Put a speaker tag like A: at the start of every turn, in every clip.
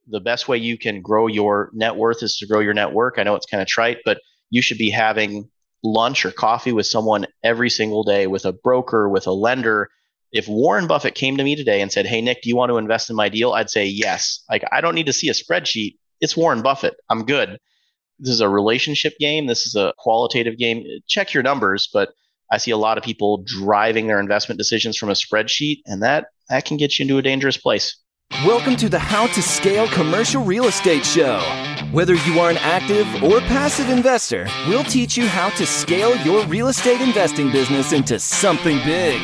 A: the best way you can grow your net worth is to grow your network. I know it's kind of trite, but you should be having lunch or coffee with someone every single day, with a broker, with a lender. If Warren Buffett came to me today and said, "Hey, Nick, do you want to invest in my deal?" I'd say yes. Like, I don't need to see a spreadsheet. It's Warren Buffett. I'm good. This is a relationship game. This is a qualitative game. Check your numbers, but I see a lot of people driving their investment decisions from a spreadsheet, and that can get you into a dangerous place.
B: Welcome to the How to Scale Commercial Real Estate Show. Whether you are an active or passive investor, we'll teach you how to scale your real estate investing business into something big.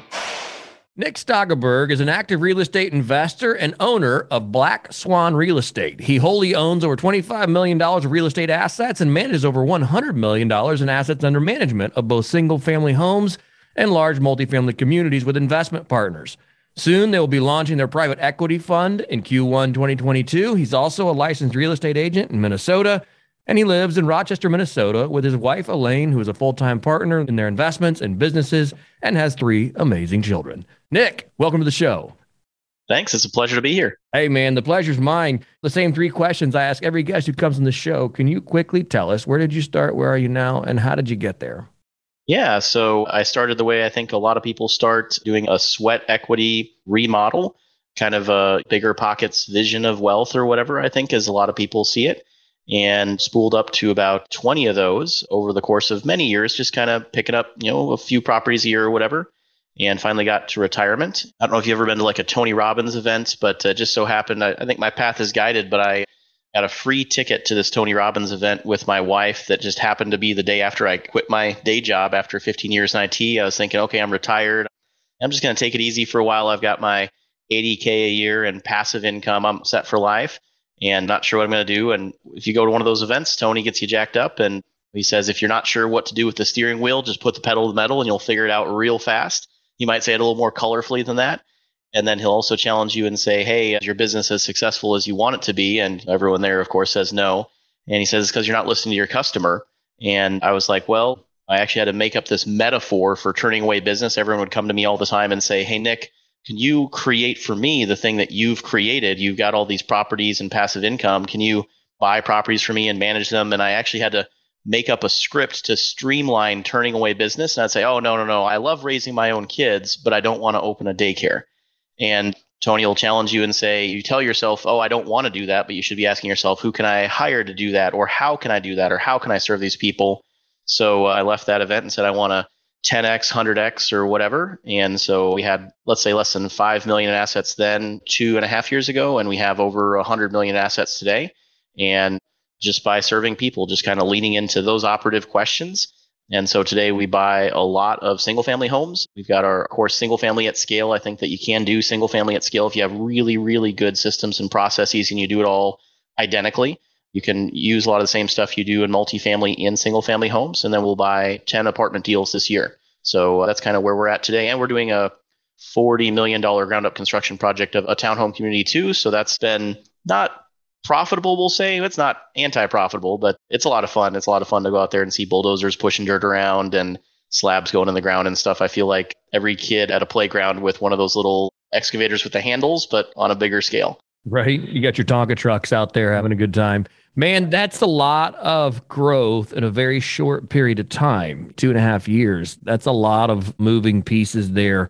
C: Nick Stoggenberg is an active real estate investor and owner of Black Swan Real Estate. He wholly owns over $25 million of real estate assets and manages over $100 million in assets under management of both single-family homes and large multifamily communities with investment partners. Soon, they will be launching their private equity fund in Q1 2022. He's also a licensed real estate agent in Minnesota, and he lives in Rochester, Minnesota with his wife, Elaine, who is a full-time partner in their investments and businesses and has 3 amazing children. Nick, welcome to the show.
A: Thanks. It's a pleasure to be here.
C: Hey, man, the pleasure's mine. The same 3 questions I ask every guest who comes on the show. Can you quickly tell us, where did you start, where are you now, and how did you get there?
A: Yeah, so I started the way I think a lot of people start, doing a sweat equity remodel, kind of a bigger pockets vision of wealth or whatever, I think, as a lot of people see it, and spooled up to about 20 of those over the course of many years, just kind of picking up, a few properties a year or whatever, and finally got to retirement. I don't know if you've ever been to like a Tony Robbins event, but just so happened, I think my path is guided, but I got a free ticket to this Tony Robbins event with my wife that just happened to be the day after I quit my day job after 15 years in IT. I was thinking, okay, I'm retired. I'm just going to take it easy for a while. I've got my $80K a year and passive income. I'm set for life and not sure what I'm going to do. And if you go to one of those events, Tony gets you jacked up and he says, if you're not sure what to do with the steering wheel, just put the pedal to the metal and you'll figure it out real fast. He might say it a little more colorfully than that. And then he'll also challenge you and say, hey, is your business as successful as you want it to be? And everyone there, of course, says no. And he says, it's because you're not listening to your customer. And I was like, well, I actually had to make up this metaphor for turning away business. Everyone would come to me all the time and say, hey, Nick, can you create for me the thing that you've created? You've got all these properties and passive income. Can you buy properties for me and manage them? And I actually had to make up a script to streamline turning away business. And I'd say, oh, no. I love raising my own kids, but I don't want to open a daycare. And Tony will challenge you and say, you tell yourself, oh, I don't want to do that, but you should be asking yourself, who can I hire to do that? Or how can I do that? Or how can I serve these people? So I left that event and said, I want to 10X, 100X or whatever. And so we had, let's say, less than 5 million in assets then 2.5 years ago. And we have over 100 million assets today. And just by serving people, just kind of leaning into those operative questions. And so today we buy a lot of single family homes. We've got our course single family at scale. I think that you can do single family at scale if you have really, really good systems and processes and you do it all identically. You can use a lot of the same stuff you do in multifamily in single family homes. And then we'll buy 10 apartment deals this year. So that's kind of where we're at today. And we're doing a $40 million ground up construction project of a townhome community too. So that's been not profitable, we'll say. It's not anti-profitable, but it's a lot of fun. It's a lot of fun to go out there and see bulldozers pushing dirt around and slabs going in the ground and stuff. I feel like every kid at a playground with one of those little excavators with the handles, but on a bigger scale.
C: Right. You got your Tonka trucks out there having a good time. Man, that's a lot of growth in a very short period of time, 2.5 years. That's a lot of moving pieces there.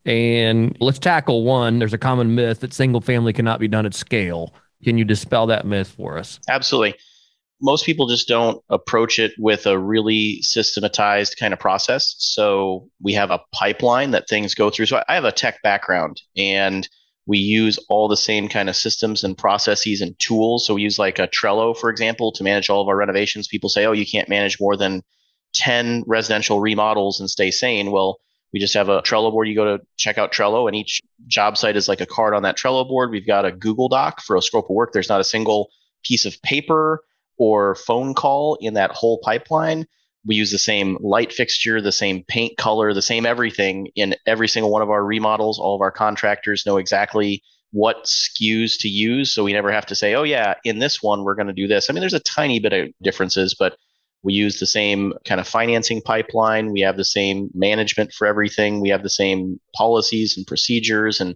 C: And let's tackle one. There's a common myth that single family cannot be done at scale. Can you dispel that myth for us?
A: Absolutely. Most people just don't approach it with a really systematized kind of process. So we have a pipeline that things go through. So I have a tech background and we use all the same kind of systems and processes and tools. So we use like a Trello, for example, to manage all of our renovations. People say, oh, you can't manage more than 10 residential remodels and stay sane. Well, we just have a Trello board. You go to check out Trello and each job site is like a card on that Trello board. We've got a Google Doc for a scope of work. There's not a single piece of paper or phone call in that whole pipeline. We use the same light fixture, the same paint color, the same everything in every single one of our remodels. All of our contractors know exactly what SKUs to use. So we never have to say, oh yeah, in this one, we're going to do this. I mean, there's a tiny bit of differences, but we use the same kind of financing pipeline. We have the same management for everything. We have the same policies and procedures. And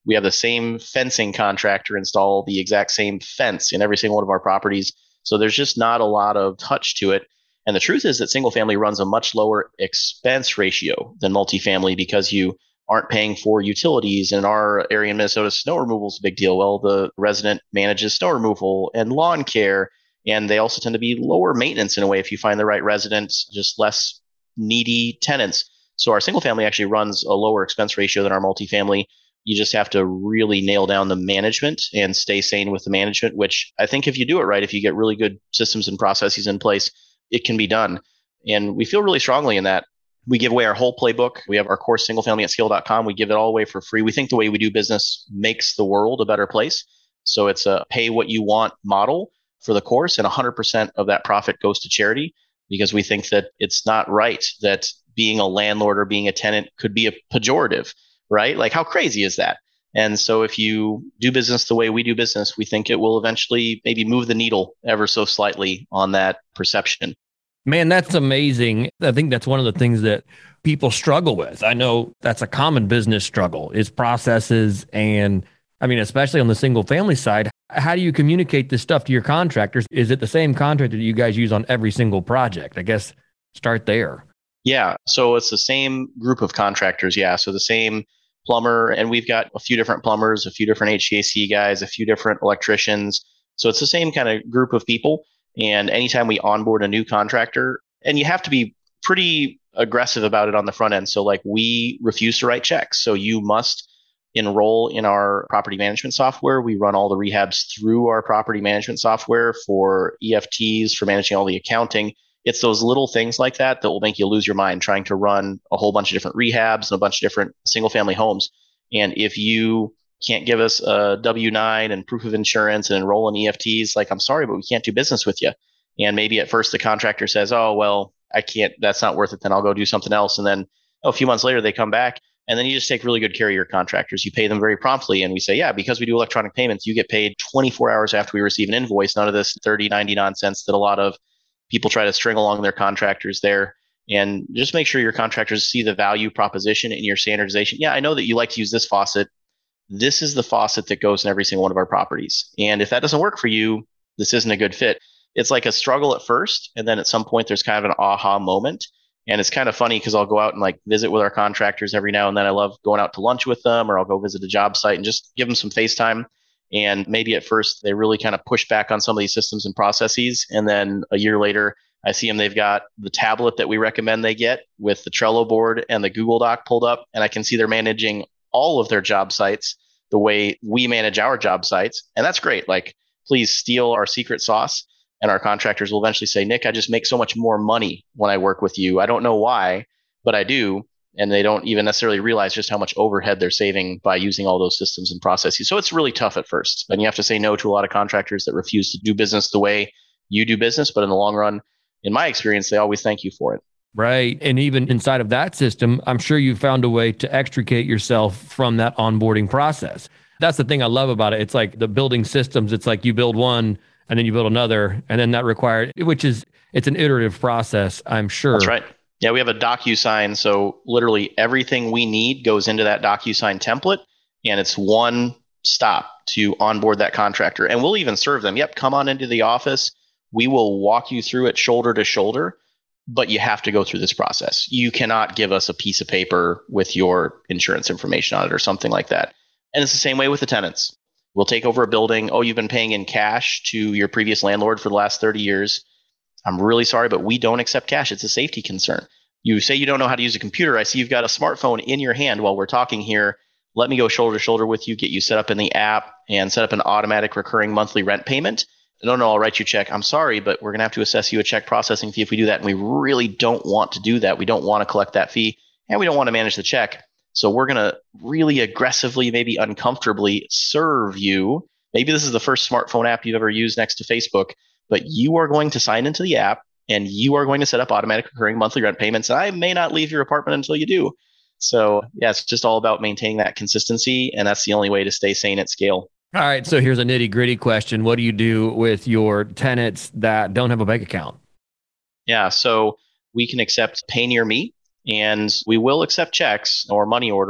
A: We have the same fencing contractor install the exact same fence in every single one of our properties. So there's just not a lot of touch to it. And the truth is that single family runs a much lower expense ratio than multifamily because you aren't paying for utilities. In our area in Minnesota, snow removal is a big deal. Well, the resident manages snow removal and lawn care, and they also tend to be lower maintenance in a way if you find the right residents, just less needy tenants. So our single family actually runs a lower expense ratio than our multifamily. You just have to really nail down the management and stay sane with the management, which I think if you do it right, if you get really good systems and processes in place, it can be done. And we feel really strongly in that. We give away our whole playbook. We have our course, singlefamilyatscale.com. We give it all away for free. We think the way we do business makes the world a better place. So it's a pay what you want model for the course, and 100% of that profit goes to charity because we think that it's not right that being a landlord or being a tenant could be a pejorative, right? Like, how crazy is that? And so if you do business the way we do business, we think it will eventually maybe move the needle ever so slightly on that perception.
C: Man, that's amazing. I think that's one of the things that people struggle with. I know that's a common business struggle is processes. And I mean, especially on the single family side, how do you communicate this stuff to your contractors? Is it the same contractor that you guys use on every single project? I guess start there.
A: Yeah. So it's the same group of contractors. Yeah. So the same plumber, and we've got a few different plumbers, a few different HVAC guys, a few different electricians. So it's the same kind of group of people. And anytime we onboard a new contractor, and you have to be pretty aggressive about it on the front end. So like we refuse to write checks. So you must enroll in our property management software. We run all the rehabs through our property management software for EFTs, for managing all the accounting. It's those little things like that that will make you lose your mind trying to run a whole bunch of different rehabs and a bunch of different single family homes. And if you can't give us a W-9 and proof of insurance and enroll in EFTs, like, I'm sorry, but we can't do business with you. And maybe at first the contractor says, oh, well, I can't, that's not worth it. Then I'll go do something else. And then a few months later, they come back. And then you just take really good care of your contractors. You pay them very promptly. And we say, yeah, because we do electronic payments, you get paid 24 hours after we receive an invoice. None of this 30, 90 nonsense that a lot of people try to string along their contractors there. And just make sure your contractors see the value proposition in your standardization. Yeah, I know that you like to use this faucet. This is the faucet that goes in every single one of our properties. And if that doesn't work for you, this isn't a good fit. It's like a struggle at first. And then at some point, there's kind of an aha moment. And it's kind of funny because I'll go out and like visit with our contractors every now and then. I love going out to lunch with them, or I'll go visit a job site and just give them some FaceTime. And maybe at first they really kind of push back on some of these systems and processes. And then a year later, I see them, they've got the tablet that we recommend they get with the Trello board and the Google Doc pulled up. And I can see they're managing all of their job sites the way we manage our job sites. And that's great. Like, please steal our secret sauce. And our contractors will eventually say, Nick, I just make so much more money when I work with you. I don't know why, but I do. And they don't even necessarily realize just how much overhead they're saving by using all those systems and processes. So it's really tough at first. And you have to say no to a lot of contractors that refuse to do business the way you do business. But in the long run, in my experience, they always thank you for it.
C: Right. And even inside of that system, I'm sure you found a way to extricate yourself from that onboarding process. That's the thing I love about it. It's like the building systems. It's like you build one and then you build another, and then that required, it's an iterative process, I'm sure.
A: That's right. Yeah, we have a DocuSign. So literally everything we need goes into that DocuSign template, and it's one stop to onboard that contractor. And we'll even serve them. Yep, come on into the office. We will walk you through it shoulder to shoulder, but you have to go through this process. You cannot give us a piece of paper with your insurance information on it or something like that. And it's the same way with the tenants. We'll take over a building. Oh, you've been paying in cash to your previous landlord for the last 30 years. I'm really sorry, but we don't accept cash. It's a safety concern. You say you don't know how to use a computer. I see you've got a smartphone in your hand while we're talking here. Let me go shoulder to shoulder with you, get you set up in the app, and set up an automatic recurring monthly rent payment. No, I'll write you a check. I'm sorry, but we're going to have to assess you a check processing fee if we do that. And we really don't want to do that. We don't want to collect that fee, and we don't want to manage the check. So we're going to really aggressively, maybe uncomfortably serve you. Maybe this is the first smartphone app you've ever used next to Facebook, but you are going to sign into the app and you are going to set up automatic recurring monthly rent payments. And I may not leave your apartment until you do. So yeah, it's just all about maintaining that consistency. And that's the only way to stay sane at scale.
C: All right. So here's a nitty gritty question. What do you do with your tenants that don't have a bank account?
A: Yeah. So we can accept Pay Near Me. And we will accept checks or money order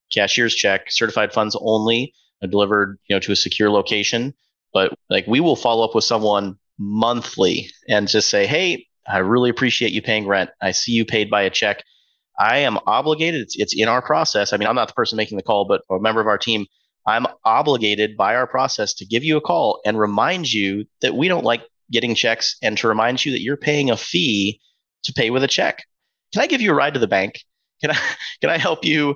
A: cashier's check, certified funds only, delivered, to a secure location. But like we will follow up with someone monthly and just say, hey, I really appreciate you paying rent. I see you paid by a check. I am obligated. It's in our process. I mean, I'm not the person making the call, but a member of our team. I'm obligated by our process to give you a call and remind you that we don't like getting checks and to remind you that you're paying a fee to pay with a check. Can I give you a ride to the bank? Can I help you?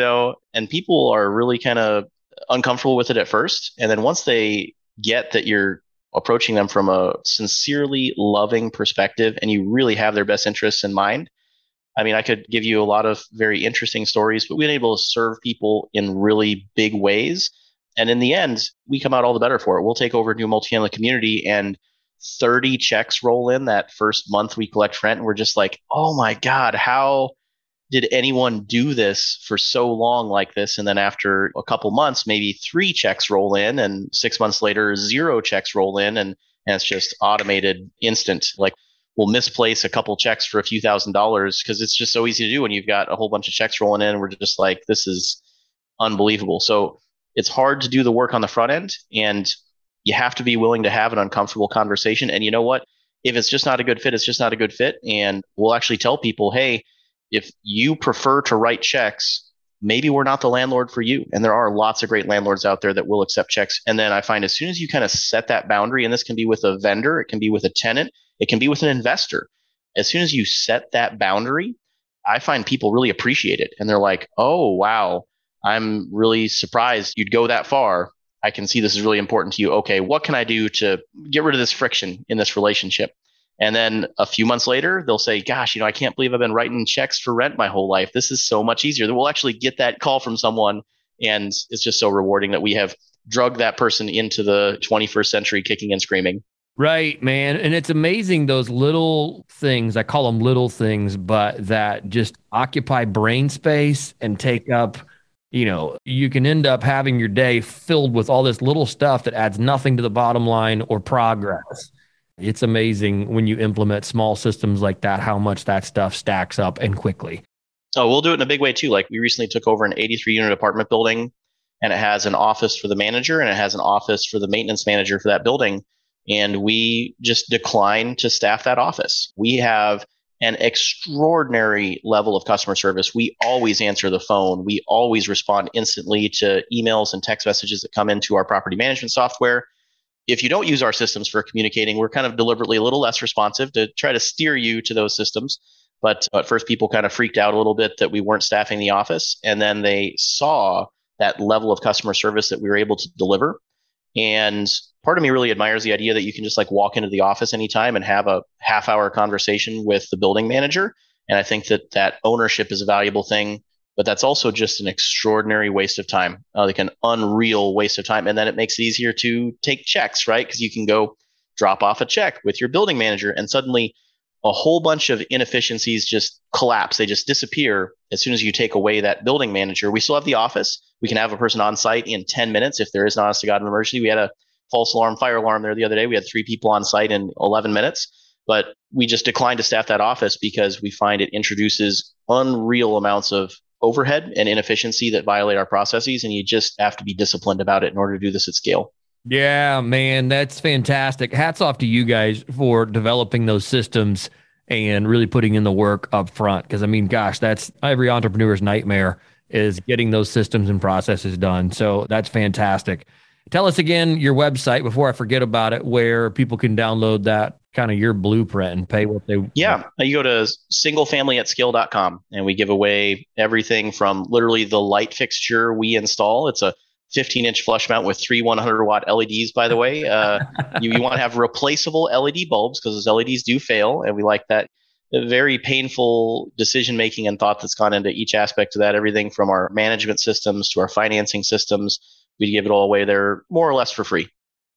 A: And people are really kind of uncomfortable with it at first. And then once they get that you're approaching them from a sincerely loving perspective and you really have their best interests in mind, I mean, I could give you a lot of very interesting stories, but we've been able to serve people in really big ways. And in the end, we come out all the better for it. We'll take over a new multifamily community and 30 checks roll in that first month we collect rent. And we're just like, oh my God, how did anyone do this for so long like this? And then after a couple months, maybe 3 checks roll in, and 6 months later, 0 checks roll in. And it's just automated instant. Like, we'll misplace a couple checks for a few $1,000s because it's just so easy to do when you've got a whole bunch of checks rolling in. We're just like, this is unbelievable. So it's hard to do the work on the front end, and you have to be willing to have an uncomfortable conversation. And you know what? If it's just not a good fit, it's just not a good fit. And we'll actually tell people, hey, if you prefer to write checks, maybe we're not the landlord for you. And there are lots of great landlords out there that will accept checks. And then I find as soon as you kind of set that boundary, and this can be with a vendor, it can be with a tenant, it can be with an investor. As soon as you set that boundary, I find people really appreciate it. And they're like, oh, wow, I'm really surprised you'd go that far. I can see this is really important to you. Okay, what can I do to get rid of this friction in this relationship? And then a few months later, they'll say, gosh, I can't believe I've been writing checks for rent my whole life. This is so much easier. We'll actually get that call from someone. And it's just so rewarding that we have drugged that person into the 21st century kicking and screaming.
C: Right, man. And it's amazing, those little things, I call them little things, but that just occupy brain space and take up, you can end up having your day filled with all this little stuff that adds nothing to the bottom line or progress. It's amazing when you implement small systems like that, how much that stuff stacks up and quickly.
A: Oh, we'll do it in a big way too. Like, we recently took over an 83-unit apartment building, and it has an office for the manager and it has an office for the maintenance manager for that building. And we just declined to staff that office. We have an extraordinary level of customer service. We always answer the phone. We always respond instantly to emails and text messages that come into our property management software. If you don't use our systems for communicating, we're kind of deliberately a little less responsive to try to steer you to those systems. But at first, people kind of freaked out a little bit that we weren't staffing the office. And then they saw that level of customer service that we were able to deliver. And part of me really admires the idea that you can just like walk into the office anytime and have a half-hour conversation with the building manager. And I think that ownership is a valuable thing, but that's also just an extraordinary waste of time, like an unreal waste of time. And then it makes it easier to take checks, right? Because you can go drop off a check with your building manager, and suddenly a whole bunch of inefficiencies just collapse. They just disappear as soon as you take away that building manager. We still have the office. We can have a person on site in 10 minutes if there is an honest to God emergency. We had a false alarm, fire alarm there the other day. We had 3 people on site in 11 minutes, but we just declined to staff that office because we find it introduces unreal amounts of overhead and inefficiency that violate our processes. And you just have to be disciplined about it in order to do this at scale.
C: Yeah, man, that's fantastic. Hats off to you guys for developing those systems and really putting in the work up front. Because I mean, gosh, that's every entrepreneur's nightmare, is getting those systems and processes done. So that's fantastic. Tell us again your website before I forget about it, where people can download that kind of your blueprint and pay what they want.
A: Yeah, you go to singlefamilyatscale.com, and we give away everything from literally the light fixture we install. It's a 15-inch flush mount with 3 100-watt LEDs, by the way. You want to have replaceable LED bulbs because those LEDs do fail, and we like that very painful decision-making and thought that's gone into each aspect of that, everything from our management systems to our financing systems. We give it all away there more or less for free.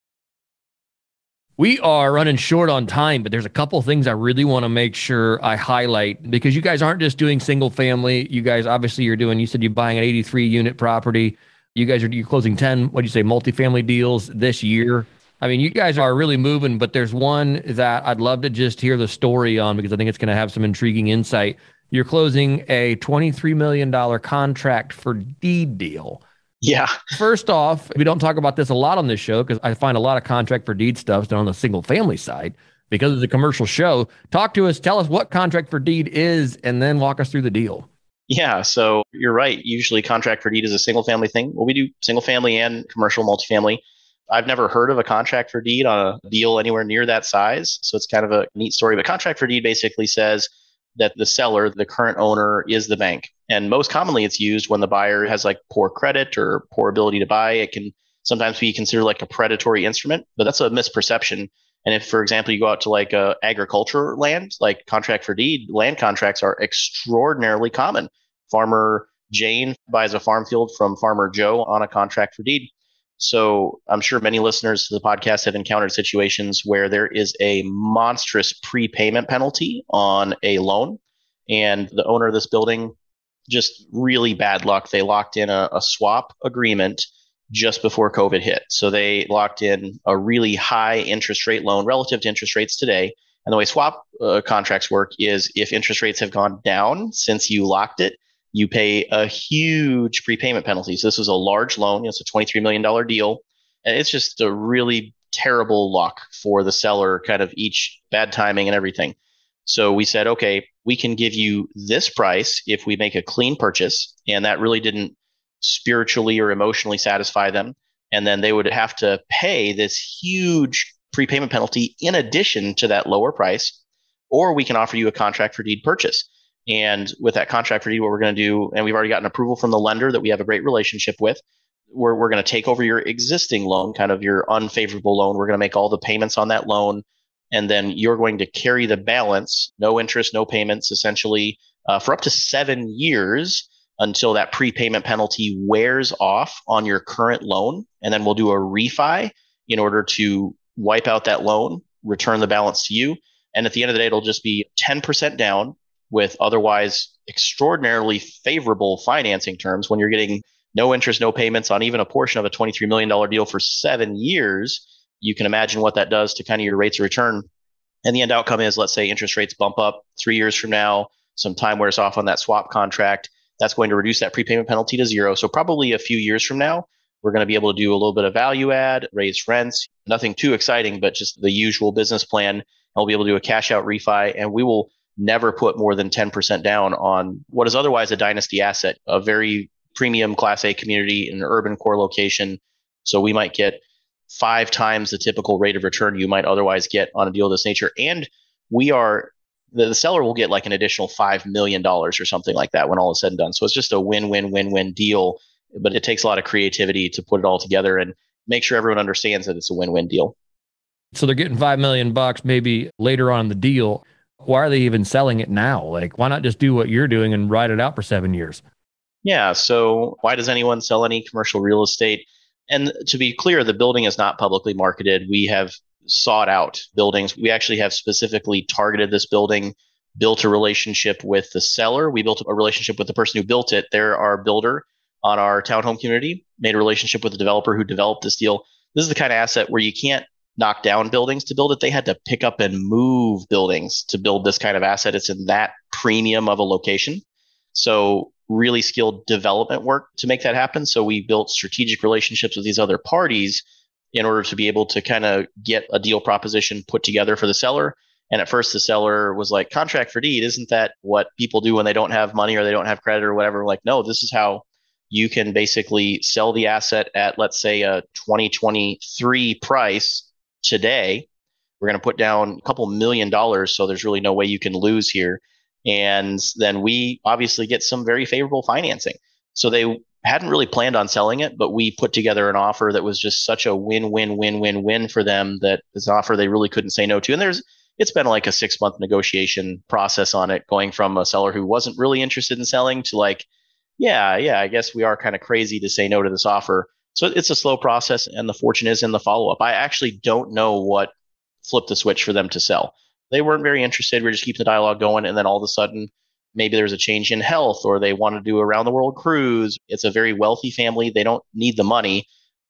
C: We are running short on time, but there's a couple of things I really want to make sure I highlight, because you guys aren't just doing single family. You guys, obviously, you said you're buying an 83-unit property. You're closing 10, what'd you say, multifamily deals this year. I mean, you guys are really moving, but there's one that I'd love to just hear the story on because I think it's going to have some intriguing insight. You're closing a $23 million contract for deed deal.
A: Yeah.
C: First off, we don't talk about this a lot on this show because I find a lot of contract for deed stuff done on the single family side because it's a commercial show. Talk to us, tell us what contract for deed is, and then walk us through the deal.
A: Yeah, so you're right. Usually contract for deed is a single family thing. Well, we do single family and commercial multifamily. I've never heard of a contract for deed on a deal anywhere near that size. So it's kind of a neat story. But contract for deed basically says that the seller, the current owner, is the bank. And most commonly it's used when the buyer has like poor credit or poor ability to buy. It can sometimes be considered like a predatory instrument, but that's a misperception. And if, for example, you go out to like agriculture land, like contract for deed, land contracts are extraordinarily common. Farmer Jane buys a farm field from Farmer Joe on a contract for deed. So I'm sure many listeners to the podcast have encountered situations where there is a monstrous prepayment penalty on a loan. And the owner of this building, just really bad luck. They locked in a swap agreement just before COVID hit. So they locked in a really high interest rate loan relative to interest rates today. And the way swap contracts work is if interest rates have gone down since you locked it, you pay a huge prepayment penalty. So this was a large loan. It's a $23 million deal. And it's just a really terrible luck for the seller, kind of each bad timing and everything. So we said, okay, we can give you this price if we make a clean purchase. And that really didn't spiritually or emotionally satisfy them. And then they would have to pay this huge prepayment penalty in addition to that lower price. Or we can offer you a contract for deed purchase. And with that contract for deed, what we're going to do, and we've already gotten approval from the lender that we have a great relationship with, we're going to take over your existing loan, kind of your unfavorable loan. We're going to make all the payments on that loan. And then you're going to carry the balance, no interest, no payments, essentially for up to 7 years until that prepayment penalty wears off on your current loan. And then we'll do a refi in order to wipe out that loan, return the balance to you. And at the end of the day, it'll just be 10% down with otherwise extraordinarily favorable financing terms when you're getting no interest, no payments on even a portion of a $23 million deal for 7 years. You can imagine what that does to kind of your rates of return. And the end outcome is, let's say interest rates bump up 3 years from now, some time wears off on that swap contract. That's going to reduce that prepayment penalty to zero. So probably a few years from now, we're going to be able to do a little bit of value add, raise rents, nothing too exciting, but just the usual business plan. And we'll be able to do a cash out refi, and we will never put more than 10% down on what is otherwise a dynasty asset, a very premium Class A community in an urban core location. So we might get 5 times the typical rate of return you might otherwise get on a deal of this nature. And the seller will get like an additional $5 million or something like that when all is said and done. So it's just a win-win-win-win deal, but it takes a lot of creativity to put it all together and make sure everyone understands that it's a win-win deal.
C: So they're getting $5 million maybe later on in the deal. Why are they even selling it now? Like, why not just do what you're doing and ride it out for 7 years?
A: Yeah. So why does anyone sell any commercial real estate? And to be clear, the building is not publicly marketed. We have sought out buildings. We actually have specifically targeted this building, built a relationship with the seller. We built a relationship with the person who built it. They're our builder on our townhome community, made a relationship with the developer who developed this deal. This is the kind of asset where you can't knock down buildings to build it. They had to pick up and move buildings to build this kind of asset. It's in that premium of a location. So really skilled development work to make that happen. So we built strategic relationships with these other parties in order to be able to kind of get a deal proposition put together for the seller. And at first the seller was like, contract for deed, isn't that what people do when they don't have money or they don't have credit or whatever? Like, no, this is how you can basically sell the asset at, let's say, a 2023 price today. We're going to put down a couple $1 million. So there's really no way you can lose here. And then we obviously get some very favorable financing. So they hadn't really planned on selling it, but we put together an offer that was just such a win-win-win-win-win for them that it's an offer they really couldn't say no to. And it's been like a 6-month negotiation process on it, going from a seller who wasn't really interested in selling to like, yeah, I guess we are kind of crazy to say no to this offer. So it's a slow process, and the fortune is in the follow-up. I actually don't know what flipped the switch for them to sell. They weren't very interested. We're just keeping the dialogue going. And then all of a sudden, maybe there's a change in health, or they want to do a round the world cruise. It's a very wealthy family. They don't need the money.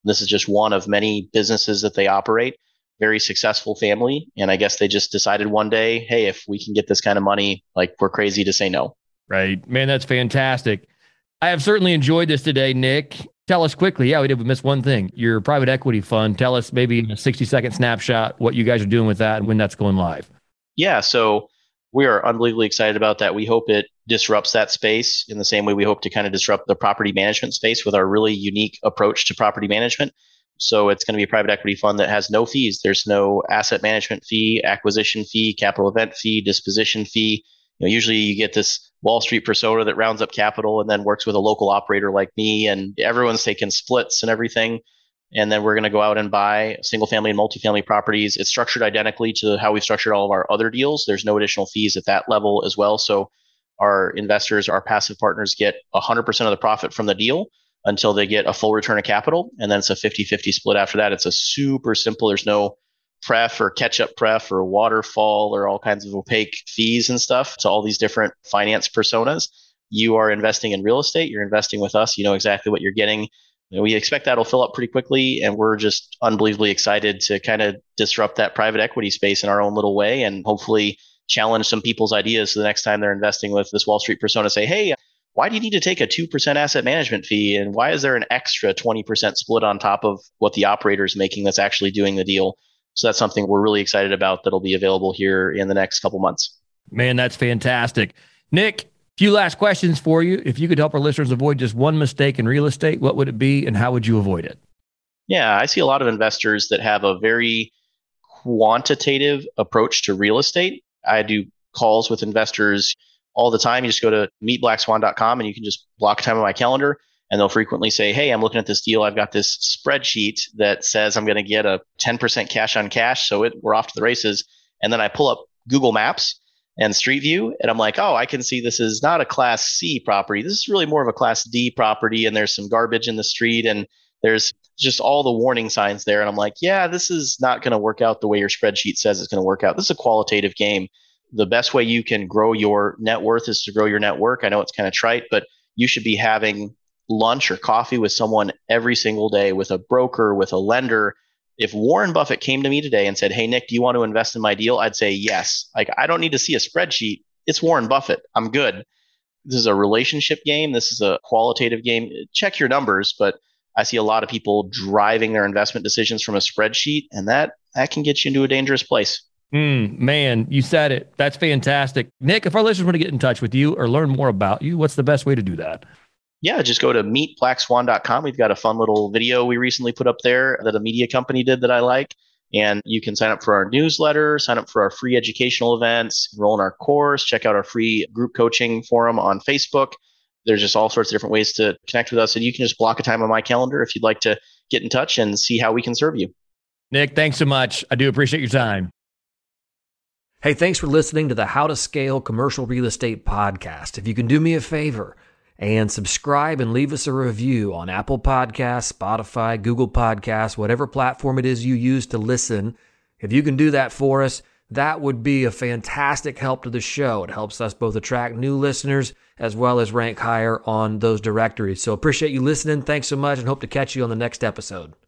A: This is just one of many businesses that they operate. Very successful family. And I guess they just decided one day, hey, if we can get this kind of money, like we're crazy to say no.
C: Right. Man, that's fantastic. I have certainly enjoyed this today, Nick. Tell us quickly. Yeah, we missed one thing. Your private equity fund. Tell us maybe in a 60-second snapshot what you guys are doing with that and when that's going live.
A: Yeah, so we are unbelievably excited about that. We hope it disrupts that space in the same way we hope to kind of disrupt the property management space with our really unique approach to property management. So it's going to be a private equity fund that has no fees. There's no asset management fee, acquisition fee, capital event fee, disposition fee. Usually you get this Wall Street persona that rounds up capital and then works with a local operator like me, and everyone's taking splits and everything. And then we're going to go out and buy single family and multifamily properties. It's structured identically to how we've structured all of our other deals. There's no additional fees at that level as well. So our investors, our passive partners get 100% of the profit from the deal until they get a full return of capital. And then it's a 50-50 split after that. It's a super simple, there's no pref or catch-up pref or waterfall or all kinds of opaque fees and stuff to all these different finance personas. You are investing in real estate. You're investing with us. You know exactly what you're getting. We expect that'll fill up pretty quickly, and we're just unbelievably excited to kind of disrupt that private equity space in our own little way and hopefully challenge some people's ideas so the next time they're investing with this Wall Street persona say, hey, why do you need to take a 2% asset management fee? And why is there an extra 20% split on top of what the operator is making that's actually doing the deal? So that's something we're really excited about that'll be available here in the next couple months.
C: Man, that's fantastic. Nick, few last questions for you. If you could help our listeners avoid just one mistake in real estate, what would it be and how would you avoid it?
A: Yeah, I see a lot of investors that have a very quantitative approach to real estate. I do calls with investors all the time. You just go to meetblackswan.com and you can just block time on my calendar. And they'll frequently say, hey, I'm looking at this deal. I've got this spreadsheet that says I'm going to get a 10% cash on cash. So we're off to the races. And then I pull up Google Maps and Street View. And I'm like, oh, I can see this is not a Class C property. This is really more of a Class D property. And there's some garbage in the street. And there's just all the warning signs there. And I'm like, yeah, this is not going to work out the way your spreadsheet says it's going to work out. This is a qualitative game. The best way you can grow your net worth is to grow your network. I know it's kind of trite, but you should be having lunch or coffee with someone every single day, with a broker, with a lender. If Warren Buffett came to me today and said, hey, Nick, do you want to invest in my deal? I'd say yes. Like, I don't need to see a spreadsheet. It's Warren Buffett. I'm good. This is a relationship game. This is a qualitative game. Check your numbers, but I see a lot of people driving their investment decisions from a spreadsheet, and that can get you into a dangerous place.
C: Man, you said it. That's fantastic. Nick, if our listeners want to get in touch with you or learn more about you, what's the best way to do that?
A: Yeah, just go to meetblackswan.com. We've got a fun little video we recently put up there that a media company did that I like. And you can sign up for our newsletter, sign up for our free educational events, enroll in our course, check out our free group coaching forum on Facebook. There's just all sorts of different ways to connect with us. And you can just block a time on my calendar if you'd like to get in touch and see how we can serve you.
C: Nick, thanks so much. I do appreciate your time.
D: Hey, thanks for listening to the How to Scale Commercial Real Estate podcast. If you can do me a favor and subscribe and leave us a review on Apple Podcasts, Spotify, Google Podcasts, whatever platform it is you use to listen, if you can do that for us, that would be a fantastic help to the show. It helps us both attract new listeners as well as rank higher on those directories. So appreciate you listening. Thanks so much and hope to catch you on the next episode.